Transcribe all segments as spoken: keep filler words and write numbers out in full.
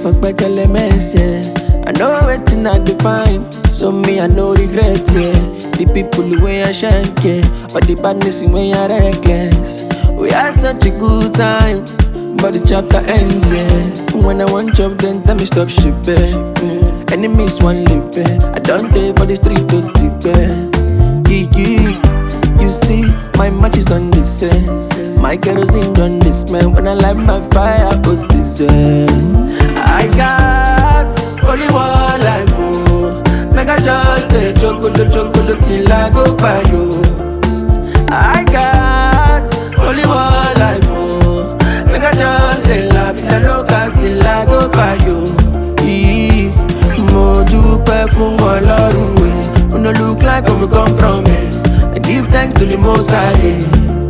for better mess, yeah. I know waiting I define, so me I no regret, yeah. The people the way I shank, yeah, but the badness in way I reckless. We had such a good time, but the chapter ends, yeah. When I want job, then tell me stop shipping. Mm. Enemies want live, I don't take for the street to tip, yeah, yeah. You see, my match is done this, eh. My kerosene done this, man. When I light my fire, put this, eh. I got only one life, oh. Make I just stay chocolate, chocolate till I go by you. I got only one life, oh. Make I just stay love in the local till I go by you. E, mo dupe fun Ọlọ́run we. We no look like where we come from, eh. I give thanks to the Most High.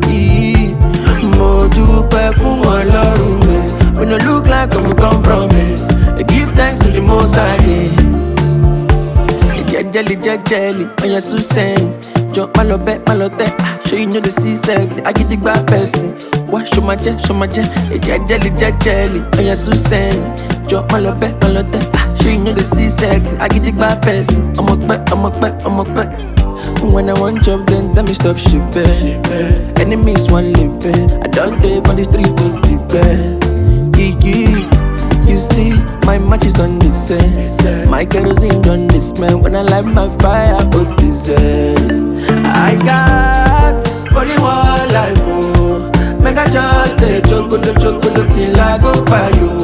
Mo dúpẹ́ fún Ọlọ́run mi. We no look like where we come from. I give thanks to the Most High. Jẹ́jẹ́lì jẹ́jẹ́lì, ọ̀yàn sùn sẹ́yìn. Jọ má lọ bẹ́ má lọ tẹ́, ṣé you know the see sexy? Agídígbà pẹ̀sìn, wá ṣo ma jẹ́ ṣo ma jẹ́. Jẹ́jẹ́lì jẹ́jẹ́lì, ọ̀yàn sùn sẹ́yìn. Jọ má lọ bẹ́ má lọ tẹ́, ṣé you know the see sexy? Agídígbà pẹ̀sìn, ọmọ pẹ́ ọmọ pẹ́ ọmọ pẹ́. When I want job, then tell me stop shipping. Enemies want live, I don't take for the street to tip, yeah. You see, my match is done this, eh. My kerosene done this, man. When I light my fire, put this, eh. I got only one life, oh. Make I just stay chocolate, chocolate till I go by you.